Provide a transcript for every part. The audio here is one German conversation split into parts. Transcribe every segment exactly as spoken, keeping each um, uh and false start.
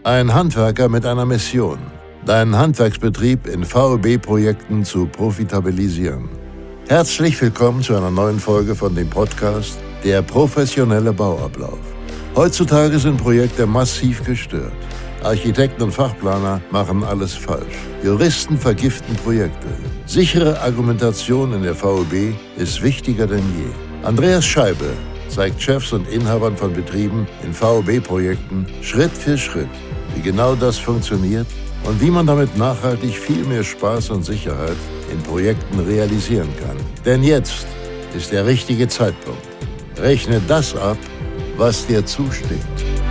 Ein Handwerker mit einer Mission: deinen Handwerksbetrieb in V E B-Projekten zu profitabilisieren. Herzlich willkommen zu einer neuen Folge von dem Podcast Der professionelle Bauablauf. Heutzutage sind Projekte massiv gestört. Architekten und Fachplaner machen alles falsch. Juristen vergiften Projekte. Sichere Argumentation in der V E B ist wichtiger denn je. Andreas Scheibe zeigt Chefs und Inhabern von Betrieben in V E B-Projekten Schritt für Schritt, wie genau das funktioniert und wie man damit nachhaltig viel mehr Spaß und Sicherheit in Projekten realisieren kann. Denn jetzt ist der richtige Zeitpunkt. Rechne das ab, was dir zusteht.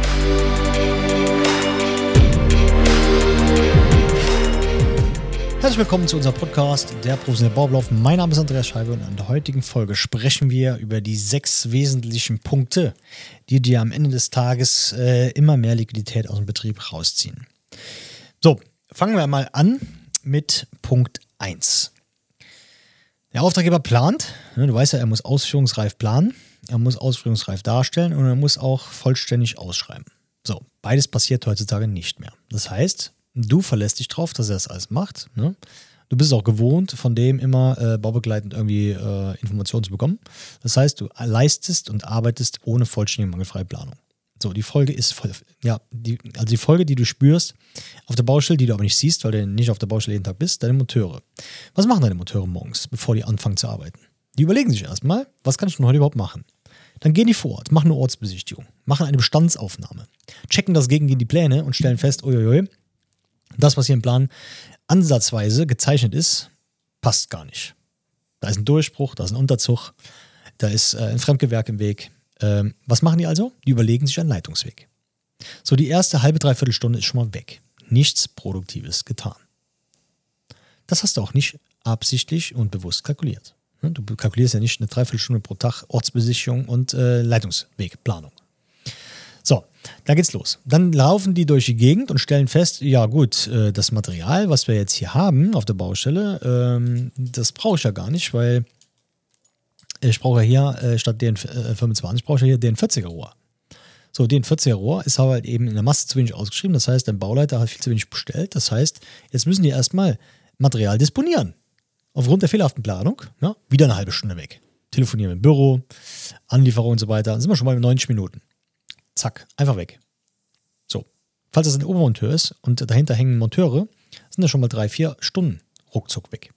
Herzlich willkommen zu unserem Podcast Der professionelle Bauablauf. Mein Name ist Andreas Scheibe und in der heutigen Folge sprechen wir über die sechs wesentlichen Punkte, die dir am Ende des Tages äh, immer mehr Liquidität aus dem Betrieb rausziehen. So, fangen wir mal an mit Punkt eins. Der Auftraggeber plant, ne, du weißt ja, er muss ausführungsreif planen, er muss ausführungsreif darstellen und er muss auch vollständig ausschreiben. So, beides passiert heutzutage nicht mehr. Das heißt, du verlässt dich drauf, dass er das alles macht. Ne? Du bist auch gewohnt, von dem immer äh, baubegleitend irgendwie äh, Informationen zu bekommen. Das heißt, du leistest und arbeitest ohne vollständige mangelfreie Planung. So, die Folge ist, ja, die, also die Folge, die du spürst auf der Baustelle, die du aber nicht siehst, weil du nicht auf der Baustelle jeden Tag bist, deine Monteure. Was machen deine Monteure morgens, bevor die anfangen zu arbeiten? Die überlegen sich erstmal, was kann ich denn heute überhaupt machen? Dann gehen die vor Ort, machen eine Ortsbesichtigung, machen eine Bestandsaufnahme, checken das gegen die Pläne und stellen fest, uiuiui, das, was hier im Plan ansatzweise gezeichnet ist, passt gar nicht. Da ist ein Durchbruch, da ist ein Unterzug, da ist äh, ein Fremdgewerk im Weg. Ähm, was machen die also? Die überlegen sich einen Leitungsweg. So, die erste halbe, dreiviertel Stunde ist schon mal weg. Nichts Produktives getan. Das hast du auch nicht absichtlich und bewusst kalkuliert. Du kalkulierst ja nicht eine Dreiviertelstunde pro Tag Ortsbesichtigung und äh, Leitungswegplanung. So, da geht's los. Dann laufen die durch die Gegend und stellen fest, ja gut, äh, das Material, was wir jetzt hier haben auf der Baustelle, ähm, das brauche ich ja gar nicht, weil ich brauche ja hier äh, statt D N fünfundzwanzig brauche ich ja hier D N vierziger Rohr. So, D N vierziger Rohr ist aber halt eben in der Masse zu wenig ausgeschrieben, das heißt, dein Bauleiter hat viel zu wenig bestellt, das heißt, jetzt müssen die erstmal Material disponieren. Aufgrund der fehlerhaften Planung, ja, wieder eine halbe Stunde weg. Telefonieren im Büro, Anlieferung und so weiter, dann sind wir schon mal in neunzig Minuten. Zack, einfach weg. So, falls das ein Obermonteur ist und dahinter hängen Monteure, sind das schon mal drei, vier Stunden ruckzuck weg.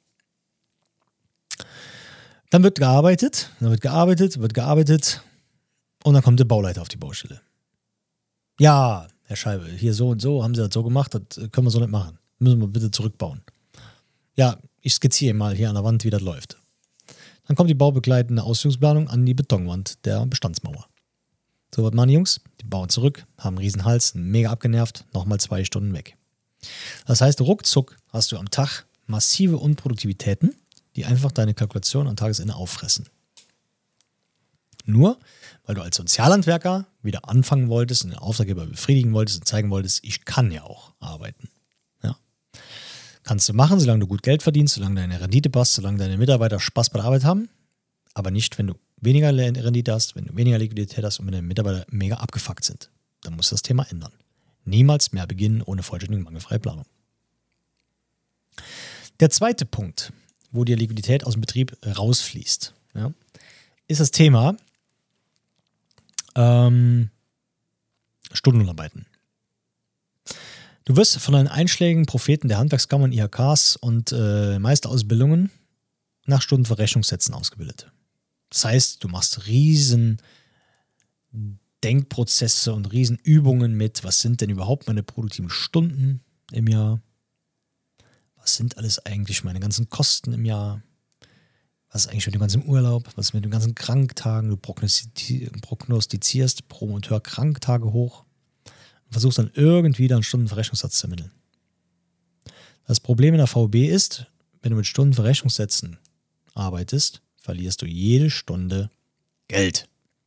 Dann wird gearbeitet, dann wird gearbeitet, wird gearbeitet und dann kommt der Bauleiter auf die Baustelle. Ja, Herr Scheibe, hier so und so, haben Sie das so gemacht, das können wir so nicht machen. Müssen wir bitte zurückbauen. Ja, ich skizziere mal hier an der Wand, wie das läuft. Dann kommt die baubegleitende Ausführungsplanung an die Betonwand der Bestandsmauer. So, was machen die Jungs? Die bauen zurück, haben einen riesen Hals, sind mega abgenervt, nochmal zwei Stunden weg. Das heißt, ruckzuck hast du am Tag massive Unproduktivitäten, die einfach deine Kalkulation am Tagesende auffressen. Nur, weil du als Sozialhandwerker wieder anfangen wolltest und den Auftraggeber befriedigen wolltest und zeigen wolltest, ich kann ja auch arbeiten. Ja. Kannst du machen, solange du gut Geld verdienst, solange deine Rendite passt, solange deine Mitarbeiter Spaß bei der Arbeit haben, aber nicht, wenn du weniger Rendite hast, wenn du weniger Liquidität hast und wenn deine Mitarbeiter mega abgefuckt sind. Dann musst du das Thema ändern. Niemals mehr beginnen ohne vollständige mangelfreie Planung. Der zweite Punkt, wo die Liquidität aus dem Betrieb rausfließt, ja, ist das Thema ähm, Stundenarbeiten. Du wirst von deinen einschlägigen Propheten der Handwerkskammern, I H Ks und äh, Meisterausbildungen nach Stundenverrechnungssätzen ausgebildet. Das heißt, du machst riesen Denkprozesse und riesen Übungen mit, was sind denn überhaupt meine produktiven Stunden im Jahr? Was sind alles eigentlich meine ganzen Kosten im Jahr? Was ist eigentlich mit dem ganzen Urlaub? Was ist mit den ganzen Kranktagen? Du prognostizierst pro Monteur Kranktage hoch und versuchst dann irgendwie dann einen Stundenverrechnungssatz zu ermitteln. Das Problem in der V E B ist, wenn du mit Stundenverrechnungssätzen arbeitest, verlierst du jede Stunde Geld.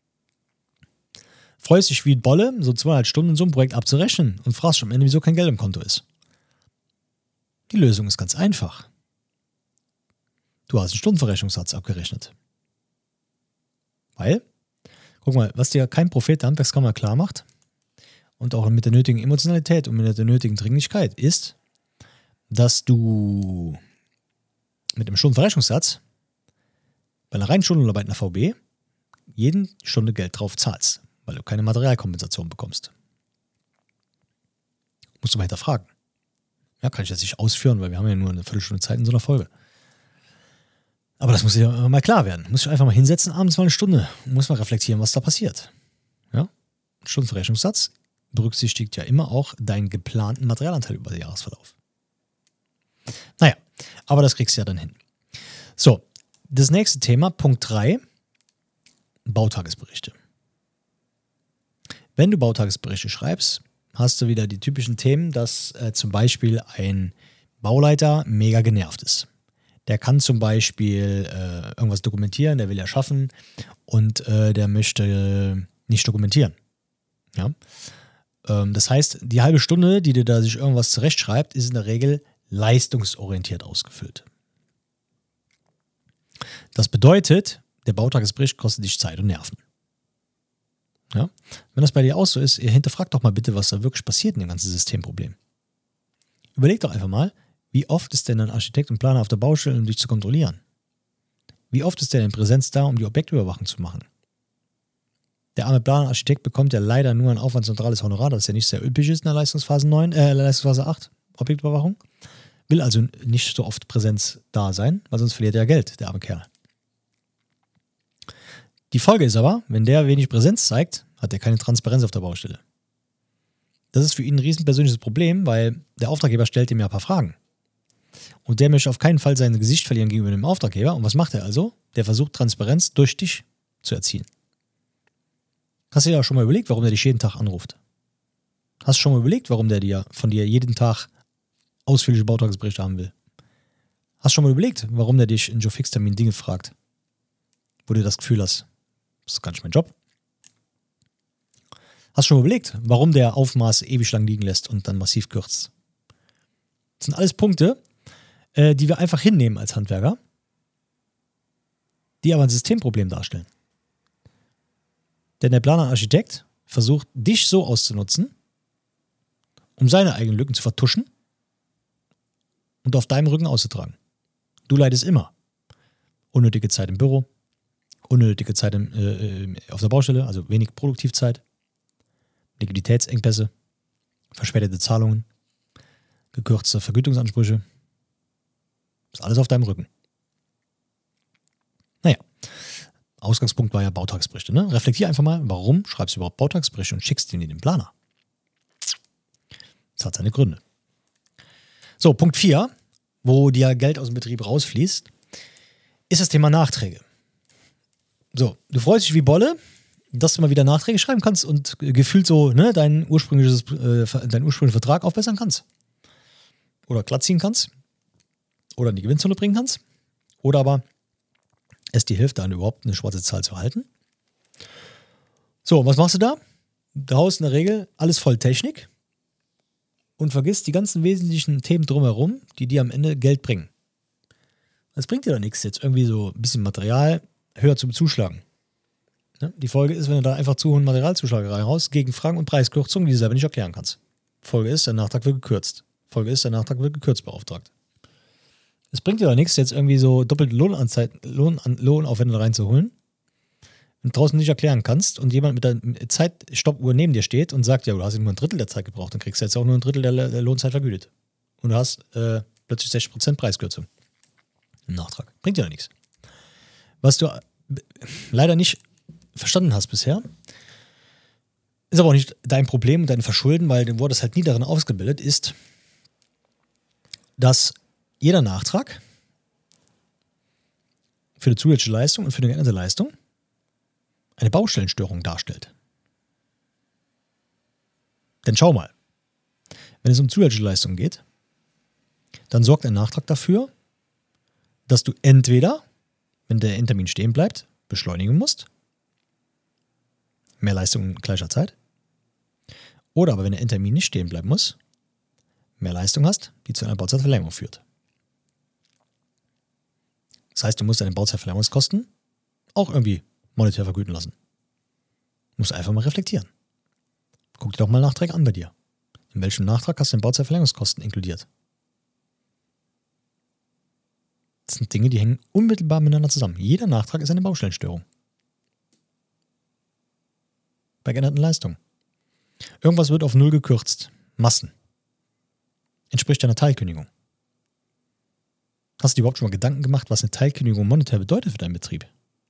Freust dich wie ein Bolle, so zweieinhalb Stunden in so einem Projekt abzurechnen und fragst schon am Ende, wieso kein Geld im Konto ist. Die Lösung ist ganz einfach. Du hast einen Stundenverrechnungssatz abgerechnet. Weil, guck mal, was dir kein Prophet der Handwerkskammer klar macht und auch mit der nötigen Emotionalität und mit der nötigen Dringlichkeit ist, dass du mit dem Stundenverrechnungssatz bei einer reinen Stundenarbeit in der V B jeden Stunde Geld drauf zahlst, weil du keine Materialkompensation bekommst. Musst du mal hinterfragen. Ja, kann ich jetzt nicht ausführen, weil wir haben ja nur eine Viertelstunde Zeit in so einer Folge. Aber das muss dir mal klar werden. Du musst dich einfach mal hinsetzen, abends mal eine Stunde und musst mal reflektieren, was da passiert. Ja? Stundenverrechnungssatz berücksichtigt ja immer auch deinen geplanten Materialanteil über den Jahresverlauf. Naja, aber das kriegst du ja dann hin. So, das nächste Thema, Punkt drei, Bautagesberichte. Wenn du Bautagesberichte schreibst, hast du wieder die typischen Themen, dass äh, zum Beispiel ein Bauleiter mega genervt ist. Der kann zum Beispiel äh, irgendwas dokumentieren, der will ja schaffen und äh, der möchte äh, nicht dokumentieren. Ja? Ähm, das heißt, die halbe Stunde, die dir da sich irgendwas zurechtschreibt, ist in der Regel leistungsorientiert ausgefüllt. Das bedeutet, der Bautagesbericht kostet dich Zeit und Nerven. Ja? Wenn das bei dir auch so ist, hinterfrag doch mal bitte, was da wirklich passiert in dem ganzen Systemproblem. Überleg doch einfach mal, wie oft ist denn ein Architekt und Planer auf der Baustelle, um dich zu kontrollieren? Wie oft ist der in Präsenz da, um die Objektüberwachung zu machen? Der arme Planer und Architekt bekommt ja leider nur ein aufwandsneutrales Honorar, das ja nicht sehr üppig ist in der Leistungsphase neun, äh, Leistungsphase acht, Objektüberwachung. Will also nicht so oft Präsenz da sein, weil sonst verliert er Geld, der arme Kerl. Die Folge ist aber, wenn der wenig Präsenz zeigt, hat er keine Transparenz auf der Baustelle. Das ist für ihn ein riesen persönliches Problem, weil der Auftraggeber stellt ihm ja ein paar Fragen. Und der möchte auf keinen Fall sein Gesicht verlieren gegenüber dem Auftraggeber. Und was macht er also? Der versucht Transparenz durch dich zu erzielen. Hast du dir auch schon mal überlegt, warum der dich jeden Tag anruft? Hast du schon mal überlegt, warum der dir von dir jeden Tag ausführliche Bautagesberichte haben will? Hast du schon mal überlegt, warum der dich in Joe Fix-Termin Dinge fragt, wo du das Gefühl hast, das ist gar nicht mein Job? Hast du schon mal überlegt, warum der Aufmaß ewig lang liegen lässt und dann massiv kürzt? Das sind alles Punkte, äh, die wir einfach hinnehmen als Handwerker, die aber ein Systemproblem darstellen. Denn der Planer und Architekt versucht, dich so auszunutzen, um seine eigenen Lücken zu vertuschen und auf deinem Rücken auszutragen. Du leidest immer. Unnötige Zeit im Büro, unnötige Zeit im, äh, auf der Baustelle, also wenig Produktivzeit, Liquiditätsengpässe, verspätete Zahlungen, gekürzte Vergütungsansprüche. Das ist alles auf deinem Rücken. Naja, Ausgangspunkt war ja Bautagesberichte. Ne? Reflektier einfach mal, warum schreibst du überhaupt Bautagesberichte und schickst den in den Planer? Das hat seine Gründe. So, Punkt vier, wo dir Geld aus dem Betrieb rausfließt, ist das Thema Nachträge. So, du freust dich wie Bolle, dass du mal wieder Nachträge schreiben kannst und gefühlt so ne, deinen, ursprüngliches, äh, deinen ursprünglichen Vertrag aufbessern kannst. Oder glatt ziehen kannst. Oder in die Gewinnzone bringen kannst. Oder aber es dir hilft, dann überhaupt eine schwarze Zahl zu halten. So, was machst du da? Du haust in der Regel alles voll Technik und vergisst die ganzen wesentlichen Themen drumherum, die dir am Ende Geld bringen. Das bringt dir doch nichts, jetzt irgendwie so ein bisschen Material höher zu zuschlagen. Ne? Die Folge ist, wenn du da einfach zu hohen Materialzuschlag reinhaust, gegen Fragen und Preiskürzungen, die du selber nicht erklären kannst. Folge ist, der Nachtrag wird gekürzt. Folge ist, der Nachtrag wird gekürzt beauftragt. Es bringt dir doch nichts, jetzt irgendwie so doppelte Lohnanzeit, Lohn, Lohnaufwände reinzuholen und draußen nicht erklären kannst und jemand mit der Zeitstoppuhr neben dir steht und sagt, ja, du hast nur ein Drittel der Zeit gebraucht, dann kriegst du jetzt auch nur ein Drittel der, der Lohnzeit vergütet. Und du hast äh, plötzlich sechzig Prozent Preiskürzung im Nachtrag. Bringt dir doch nichts. Was du leider nicht verstanden hast bisher, ist aber auch nicht dein Problem und dein Verschulden, weil du wurdest halt nie darin ausgebildet, ist, dass jeder Nachtrag für eine zusätzliche Leistung und für eine geänderte Leistung eine Baustellenstörung darstellt. Denn schau mal, wenn es um zusätzliche Leistungen geht, dann sorgt ein Nachtrag dafür, dass du entweder, wenn der Endtermin stehen bleibt, beschleunigen musst, mehr Leistung in gleicher Zeit, oder aber wenn der Endtermin nicht stehen bleiben muss, mehr Leistung hast, die zu einer Bauzeitverlängerung führt. Das heißt, du musst deine Bauzeitverlängerungskosten auch irgendwie monetär vergüten lassen. Du musst einfach mal reflektieren. Guck dir doch mal Nachtrag an bei dir. In welchem Nachtrag hast du denn Bauzeitverlängerungskosten inkludiert? Das sind Dinge, die hängen unmittelbar miteinander zusammen. Jeder Nachtrag ist eine Baustellenstörung. Bei geänderten Leistungen. Irgendwas wird auf Null gekürzt. Massen. Entspricht einer Teilkündigung. Hast du dir überhaupt schon mal Gedanken gemacht, was eine Teilkündigung monetär bedeutet für deinen Betrieb?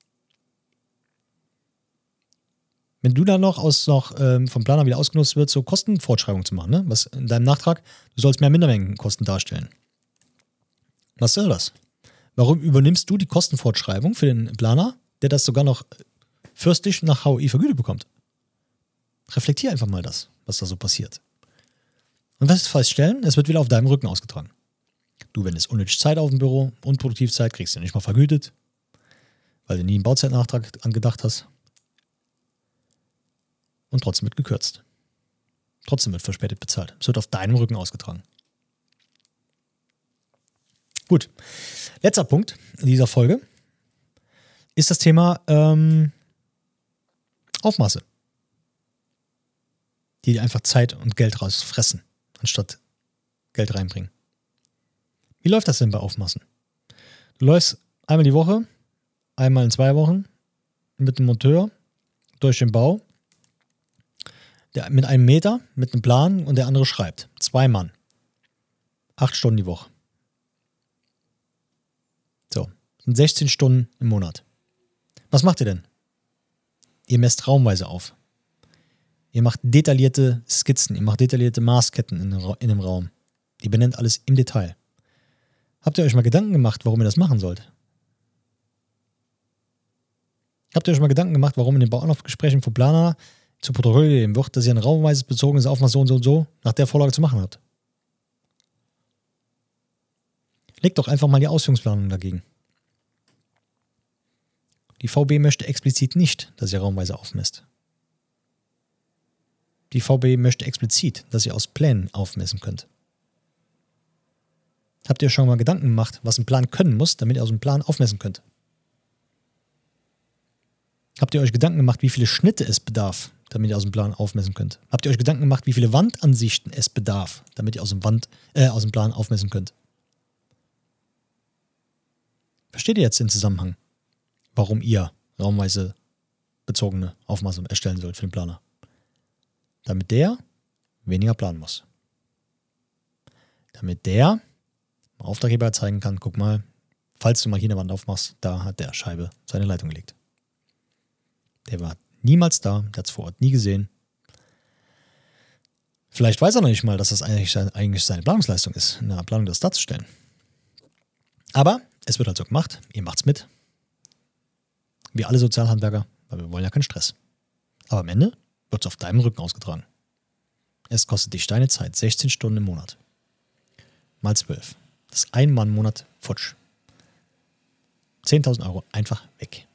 Wenn du dann noch, aus, noch ähm, vom Planer wieder ausgenutzt wird, so Kostenfortschreibung zu machen, ne? Was in deinem Nachtrag, du sollst mehr Mindermengenkosten darstellen. Was soll das? Warum übernimmst du die Kostenfortschreibung für den Planer, der das sogar noch fürstlich nach H O I vergütet bekommt? Reflektier einfach mal das, was da so passiert. Und wirst feststellen, es wird wieder auf deinem Rücken ausgetragen. Du wendest unnötig Zeit auf dem Büro, Unproduktivzeit, kriegst du nicht mal vergütet, weil du nie einen Bauzeitnachtrag angedacht hast. Und trotzdem wird gekürzt. Trotzdem wird verspätet bezahlt. Es wird auf deinem Rücken ausgetragen. Gut. Letzter Punkt in dieser Folge ist das Thema ähm, Aufmaße. Die einfach Zeit und Geld rausfressen, anstatt Geld reinbringen. Wie läuft das denn bei Aufmaßen? Du läufst einmal die Woche, einmal in zwei Wochen mit dem Monteur durch den Bau, der mit einem Meter, mit einem Plan und der andere schreibt. Zwei Mann. Acht Stunden die Woche. So, das sind sechzehn Stunden im Monat. Was macht ihr denn? Ihr messt raumweise auf. Ihr macht detaillierte Skizzen, ihr macht detaillierte Maßketten in, in dem Raum. Ihr benennt alles im Detail. Habt ihr euch mal Gedanken gemacht, warum ihr das machen sollt? Habt ihr euch mal Gedanken gemacht, warum in den Bauanlaufgesprächen vom Planer zu Protokoll gegeben wird, dass ihr ein raumweise bezogenes Aufmaß so und so und so nach der Vorlage zu machen habt? Legt doch einfach mal die Ausführungsplanung dagegen. Die V B möchte explizit nicht, dass ihr raumweise aufmesst. Die V B möchte explizit, dass ihr aus Plänen aufmessen könnt. Habt ihr schon mal Gedanken gemacht, was ein Plan können muss, damit ihr aus dem Plan aufmessen könnt? Habt ihr euch Gedanken gemacht, wie viele Schnitte es bedarf, damit ihr aus dem Plan aufmessen könnt? Habt ihr euch Gedanken gemacht, wie viele Wandansichten es bedarf, damit ihr aus dem, Wand, äh, aus dem Plan aufmessen könnt? Versteht ihr jetzt den Zusammenhang, warum ihr raumweise bezogene Aufmaße erstellen sollt für den Planer? Damit der weniger planen muss. Damit der dem Auftraggeber zeigen kann, guck mal, falls du mal hier eine Wand aufmachst, da hat der Scheibe seine Leitung gelegt. Der war niemals da, der hat es vor Ort nie gesehen. Vielleicht weiß er noch nicht mal, dass das eigentlich, eigentlich seine Planungsleistung ist, in der Planung das darzustellen. Aber es wird halt so gemacht, ihr macht's mit. Wir alle Sozialhandwerker, weil wir wollen ja keinen Stress. Aber am Ende wird es auf deinem Rücken ausgetragen. Es kostet dich deine Zeit, sechzehn Stunden im Monat. Mal zwölf. Das ist ein Mann im Monat futsch. zehntausend Euro einfach weg.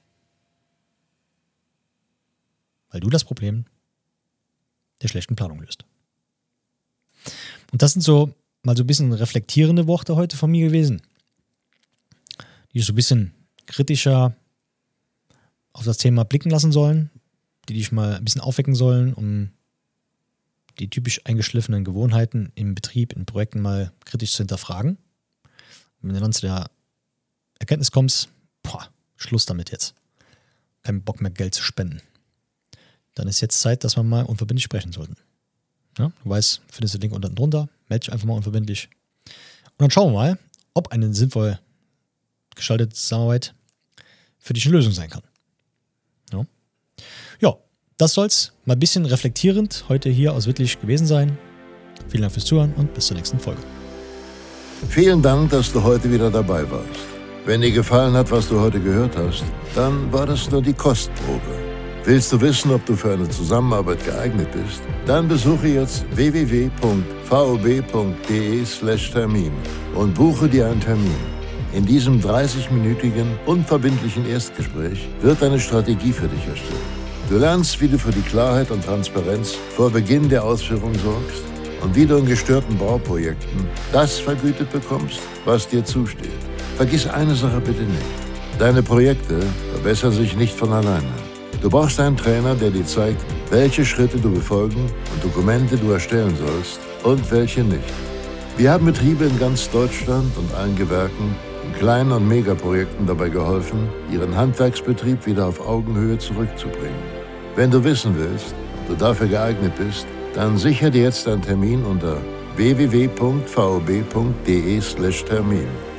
Weil du das Problem der schlechten Planung löst. Und das sind so mal so ein bisschen reflektierende Worte heute von mir gewesen, die so ein bisschen kritischer auf das Thema blicken lassen sollen, die dich mal ein bisschen aufwecken sollen, um die typisch eingeschliffenen Gewohnheiten im Betrieb, in Projekten mal kritisch zu hinterfragen. Und wenn du dann zu der Erkenntnis kommst, boah, Schluss damit jetzt. Kein Bock mehr Geld zu spenden. Dann ist jetzt Zeit, dass wir mal unverbindlich sprechen sollten. Ja, du weißt, findest du den Link unten drunter, melde dich einfach mal unverbindlich. Und dann schauen wir mal, ob eine sinnvoll gestaltete Zusammenarbeit für dich eine Lösung sein kann. Ja, ja, das soll es mal ein bisschen reflektierend heute hier aus Wittlich gewesen sein. Vielen Dank fürs Zuhören und bis zur nächsten Folge. Vielen Dank, dass du heute wieder dabei warst. Wenn dir gefallen hat, was du heute gehört hast, dann war das nur die Kostprobe. Willst du wissen, ob du für eine Zusammenarbeit geeignet bist? Dann besuche jetzt w w w punkt v o b punkt d e slash Termin und buche dir einen Termin. In diesem dreißig-minütigen, unverbindlichen Erstgespräch wird eine Strategie für dich erstellt. Du lernst, wie du für die Klarheit und Transparenz vor Beginn der Ausführung sorgst und wie du in gestörten Bauprojekten das vergütet bekommst, was dir zusteht. Vergiss eine Sache bitte nicht. Deine Projekte verbessern sich nicht von alleine. Du brauchst einen Trainer, der dir zeigt, welche Schritte du befolgen und Dokumente du erstellen sollst und welche nicht. Wir haben Betriebe in ganz Deutschland und allen Gewerken in kleinen und Megaprojekten dabei geholfen, ihren Handwerksbetrieb wieder auf Augenhöhe zurückzubringen. Wenn du wissen willst, ob du dafür geeignet bist, dann sichere dir jetzt einen Termin unter w w w punkt v o b punkt d e slash Termin.